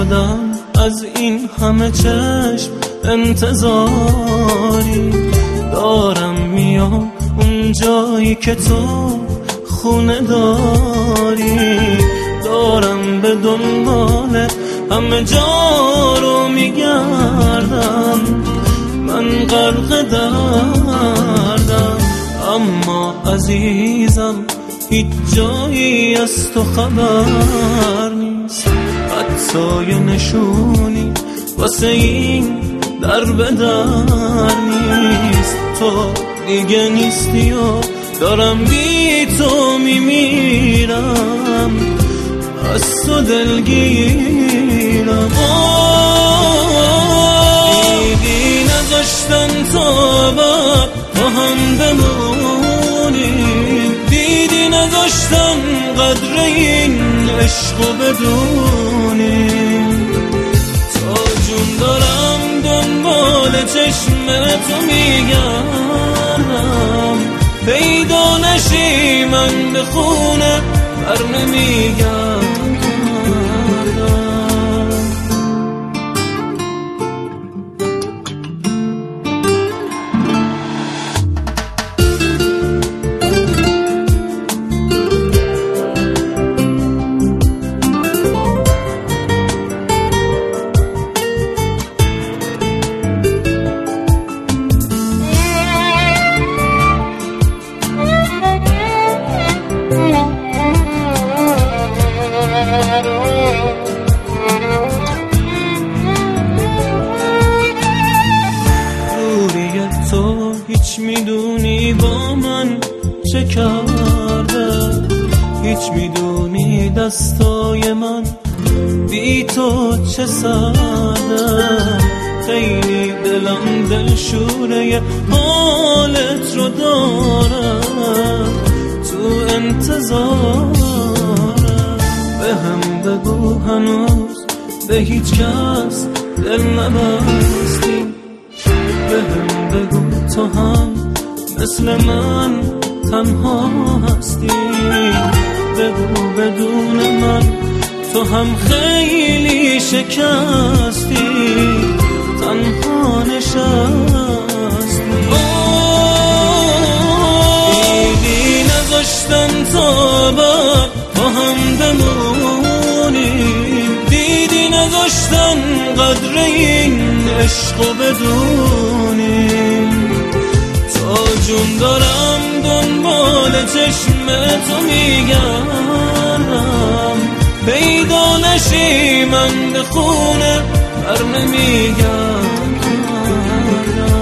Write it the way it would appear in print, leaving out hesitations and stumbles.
کردم از این همه چشم انتظاری، دارم میام اون جایی که تو خونه داری، دارم به دنبالت همه جا رو میگردم، من غرق دردم، اما عزیزم هیچ جایی از تو خبر نیست، حتی یه نشونی واسه این در به در نیست. تو دیگه نیستی و دارم بی تو میمیرم، از تو دلگیرم. دیدی نذاشتن تا بعد با هم بمونیم، دیدی نذاشتن قدر این عشقو بدونیم، تا جون دارم دنبال چشم تو میگردم، پیدا نشی من به خونه بر نمیگردم. تو هیچ میدونی با من چه کرده، هیچ میدونی دستای من بی تو چه سرده، خیلی دلم دلشوره حالت رو داره، تو انتظاره، به هم بگو هنوز به هیچ کس دل نبستی، به هم بگو تو هم مثل من تنها هستی، بگو بدون من تو هم خیلی شکستی، تنها نشستی. دیدی نذاشتن تا بعد با هم بمونیم، دیدی نذاشتن قدر این عشقو بدونیم، تا جون دارم دنبال چشم تو میگردم، پیدا نشی من به خونه بر نمیگردم.